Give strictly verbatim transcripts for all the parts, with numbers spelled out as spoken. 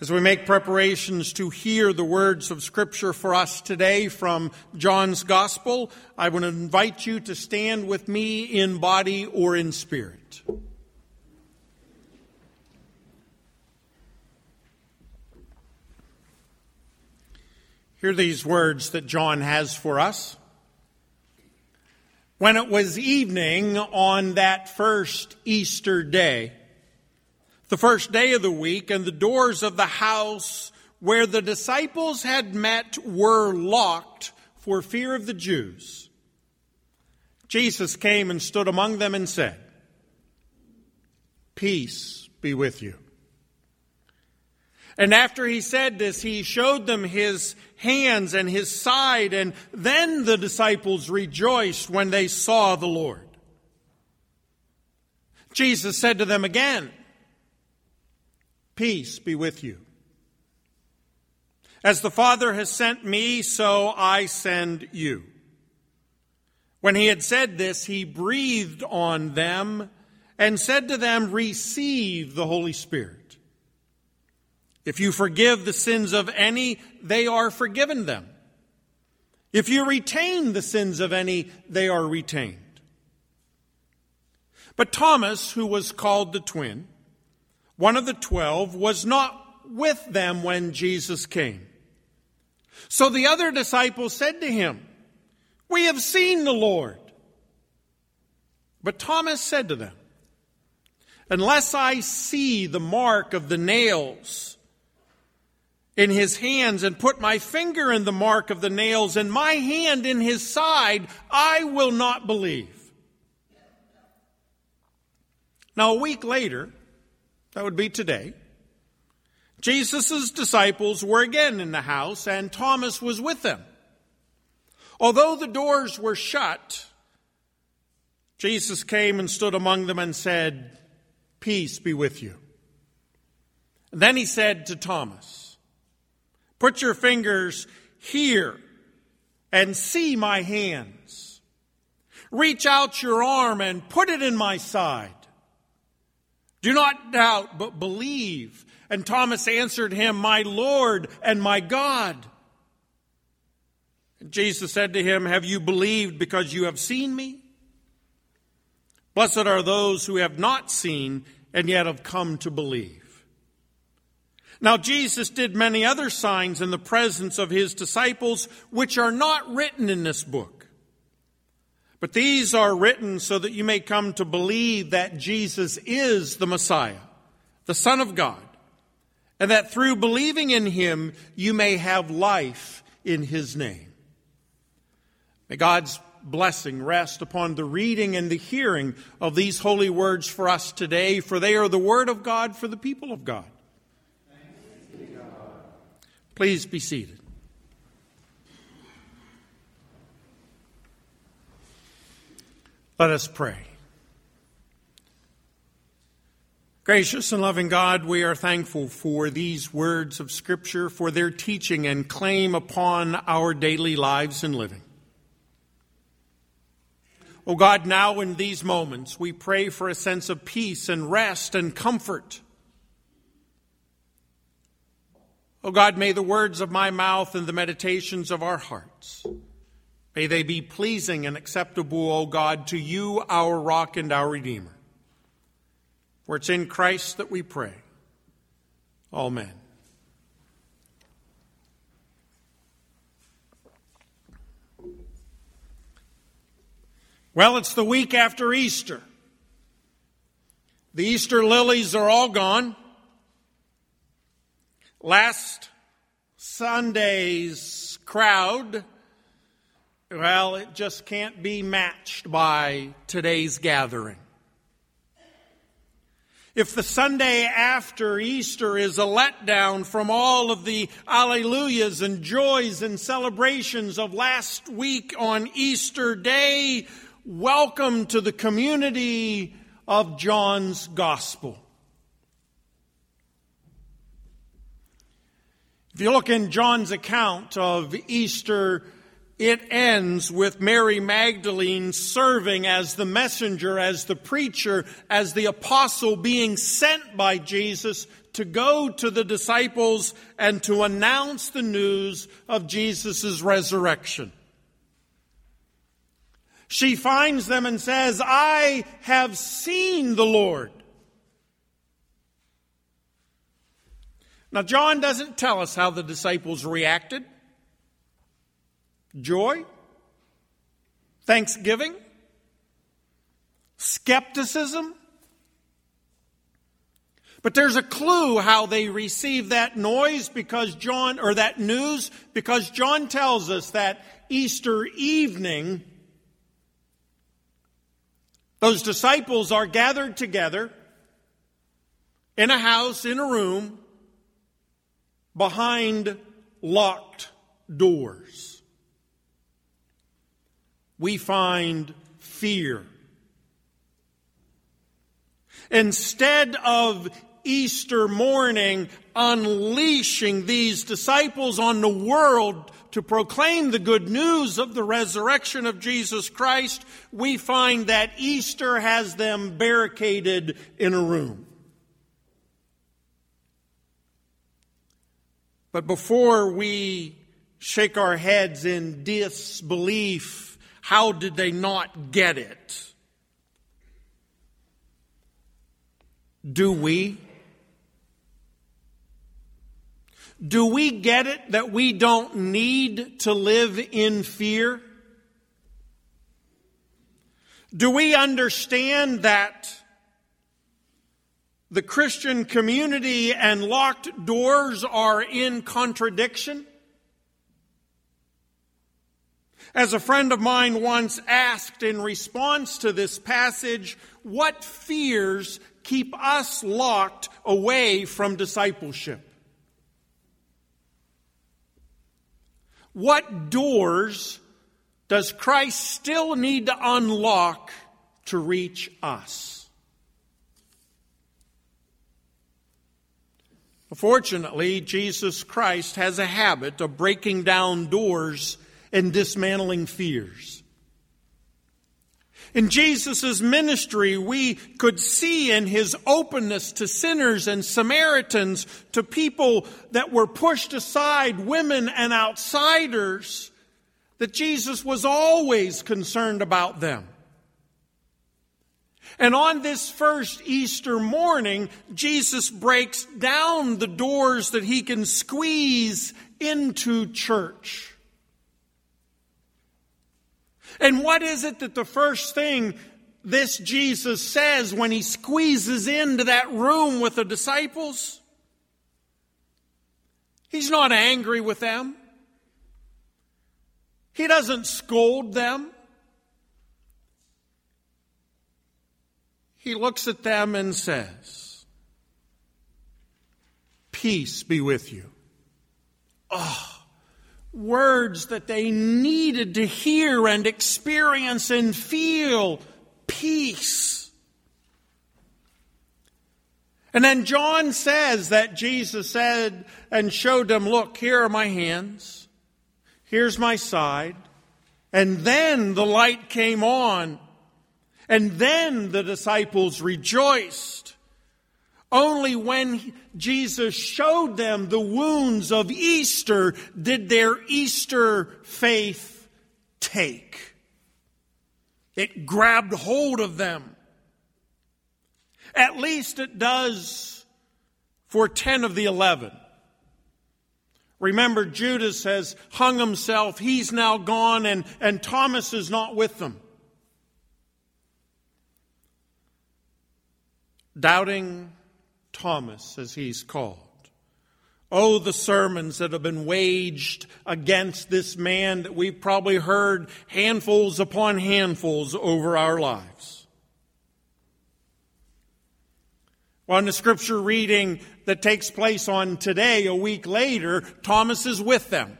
As we make preparations to hear the words of Scripture for us today from John's Gospel, I would invite you to stand with me in body or in spirit. Hear these words that John has for us. When it was evening on that first Easter day, the first day of the week, and the doors of the house where the disciples had met were locked for fear of the Jews, Jesus came and stood among them and said, "Peace be with you." And after he said this, he showed them his hands and his side, and then the disciples rejoiced when they saw the Lord. Jesus said to them again, "Peace be with you. As the Father has sent me, so I send you." When he had said this, he breathed on them and said to them, "Receive the Holy Spirit. If you forgive the sins of any, they are forgiven them. If you retain the sins of any, they are retained." But Thomas, who was called the twin, one of the twelve, was not with them when Jesus came. So the other disciples said to him, "We have seen the Lord." But Thomas said to them, "Unless I see the mark of the nails in his hands, and put my finger in the mark of the nails, and my hand in his side, I will not believe." Now a week later, that would be today, Jesus' disciples were again in the house, and Thomas was with them. Although the doors were shut, Jesus came and stood among them and said, "Peace be with you." And then he said to Thomas, "Put your fingers here and see my hands. Reach out your arm and put it in my side. Do not doubt, but believe." And Thomas answered him, "My Lord and my God." And Jesus said to him, "Have you believed because you have seen me? Blessed are those who have not seen and yet have come to believe." Now Jesus did many other signs in the presence of his disciples, which are not written in this book. But these are written so that you may come to believe that Jesus is the Messiah, the Son of God, and that through believing in him you may have life in his name. May God's blessing rest upon the reading and the hearing of these holy words for us today, for they are the word of God for the people of God. Please be seated. Let us pray. Gracious and loving God, we are thankful for these words of Scripture, for their teaching and claim upon our daily lives and living. Oh God, now in these moments, we pray for a sense of peace and rest and comfort. Oh God, may the words of my mouth and the meditations of our hearts, may they be pleasing and acceptable, O God, to you, our rock and our Redeemer. For it's in Christ that we pray. Amen. Well, it's the week after Easter. The Easter lilies are all gone. Last Sunday's crowd, well, it just can't be matched by today's gathering. If the Sunday after Easter is a letdown from all of the alleluias and joys and celebrations of last week on Easter Day, welcome to the community of John's Gospel. If you look in John's account of Easter, it ends with Mary Magdalene serving as the messenger, as the preacher, as the apostle being sent by Jesus to go to the disciples and to announce the news of Jesus' resurrection. She finds them and says, "I have seen the Lord." Now, John doesn't tell us how the disciples reacted. Joy? Thanksgiving? Skepticism? But there's a clue how they received that noise because John, or that news, because John tells us that Easter evening, those disciples are gathered together in a house, in a room, behind locked doors. We find fear. Instead of Easter morning unleashing these disciples on the world to proclaim the good news of the resurrection of Jesus Christ, we find that Easter has them barricaded in a room. But before we shake our heads in disbelief, how did they not get it? Do we? Do we get it that we don't need to live in fear? Do we understand that the Christian community and locked doors are in contradiction? As a friend of mine once asked in response to this passage, what fears keep us locked away from discipleship? What doors does Christ still need to unlock to reach us? Fortunately, Jesus Christ has a habit of breaking down doors and dismantling fears. In Jesus' ministry, we could see in his openness to sinners and Samaritans, to people that were pushed aside, women and outsiders, that Jesus was always concerned about them. And on this first Easter morning, Jesus breaks down the doors that he can squeeze into church. And what is it that the first thing this Jesus says when he squeezes into that room with the disciples? He's not angry with them. He doesn't scold them. He looks at them and says, "Peace be with you." Oh, words that they needed to hear and experience and feel. Peace. And then John says that Jesus said and showed them, "Look, here are my hands. Here's my side." And then the light came on. And then the disciples rejoiced. Only when Jesus showed them the wounds of Easter did their Easter faith take. It grabbed hold of them. At least it does for ten of the eleven. Remember, Judas has hung himself. He's now gone, and, and Thomas is not with them. Doubting Thomas, as he's called. Oh, the sermons that have been waged against this man that we've probably heard handfuls upon handfuls over our lives. Well, in the scripture reading that takes place on today, a week later, Thomas is with them.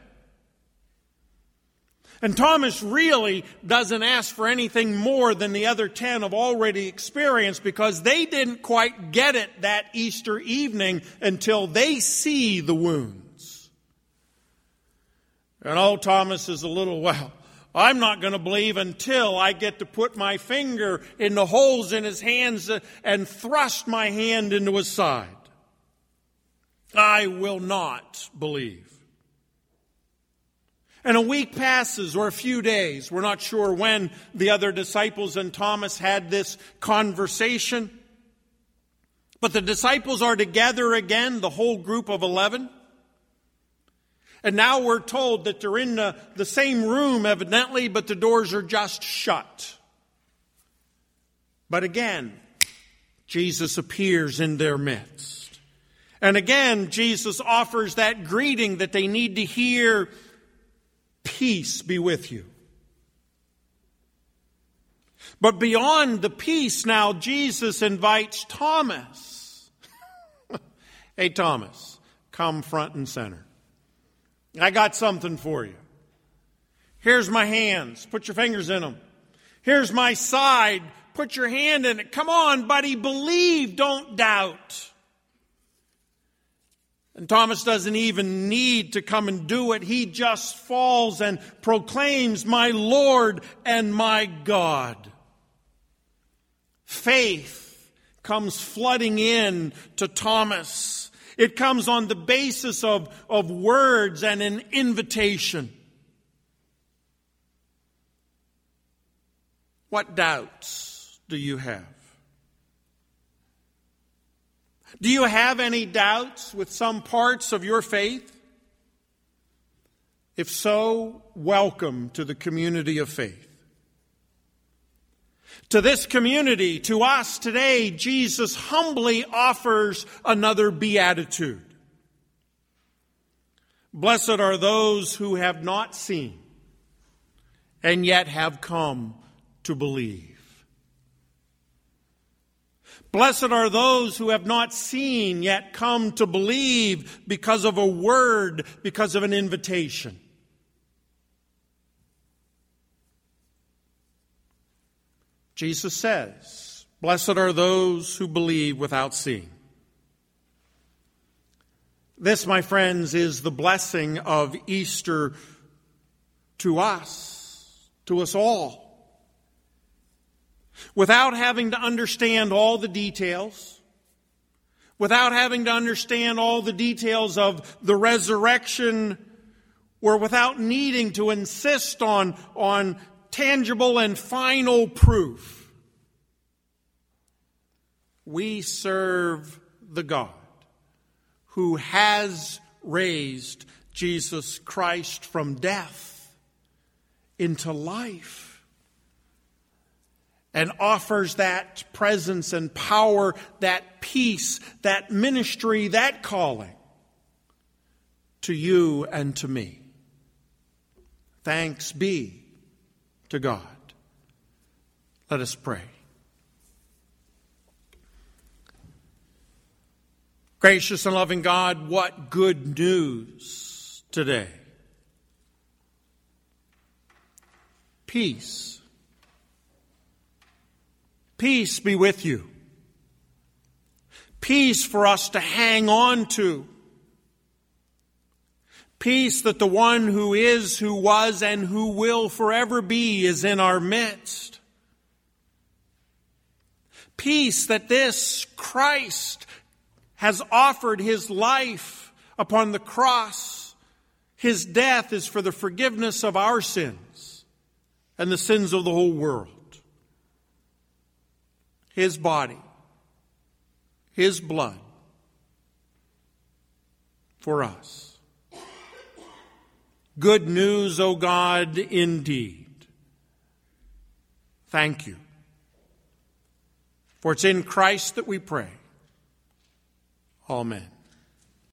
And Thomas really doesn't ask for anything more than the other ten have already experienced, because they didn't quite get it that Easter evening until they see the wounds. And old Thomas is a little, well, I'm not going to believe until I get to put my finger in the holes in his hands and thrust my hand into his side. I will not believe. And a week passes, or a few days. We're not sure when the other disciples and Thomas had this conversation. But the disciples are together again, the whole group of eleven. And now we're told that they're in the, the same room, evidently, but the doors are just shut. But again, Jesus appears in their midst. And again, Jesus offers that greeting that they need to hear. Peace be with you. But beyond the peace, now Jesus invites Thomas. Hey, Thomas, come front and center. I got something for you. Here's my hands. Put your fingers in them. Here's my side. Put your hand in it. Come on, buddy. Believe. Don't doubt. And Thomas doesn't even need to come and do it. He just falls and proclaims, my Lord and my God. Faith comes flooding in to Thomas. It comes on the basis of, of words and an invitation. What doubts do you have? Do you have any doubts with some parts of your faith? If so, welcome to the community of faith. To this community, to us today, Jesus humbly offers another beatitude. Blessed are those who have not seen and yet have come to believe. Blessed are those who have not seen yet come to believe because of a word, because of an invitation. Jesus says, blessed are those who believe without seeing. This, my friends, is the blessing of Easter to us, to us all. Without having to understand all the details, without having to understand all the details of the resurrection, or without needing to insist on, on tangible and final proof, we serve the God who has raised Jesus Christ from death into life. And offers that presence and power, that peace, that ministry, that calling to you and to me. Thanks be to God. Let us pray. Gracious and loving God, what good news today. Peace. Peace be with you. Peace for us to hang on to. Peace that the one who is, who was, and who will forever be is in our midst. Peace that this Christ has offered his life upon the cross. His death is for the forgiveness of our sins and the sins of the whole world. His body, his blood for us. Good news, O God, indeed. Thank you. For it's in Christ that we pray. Amen.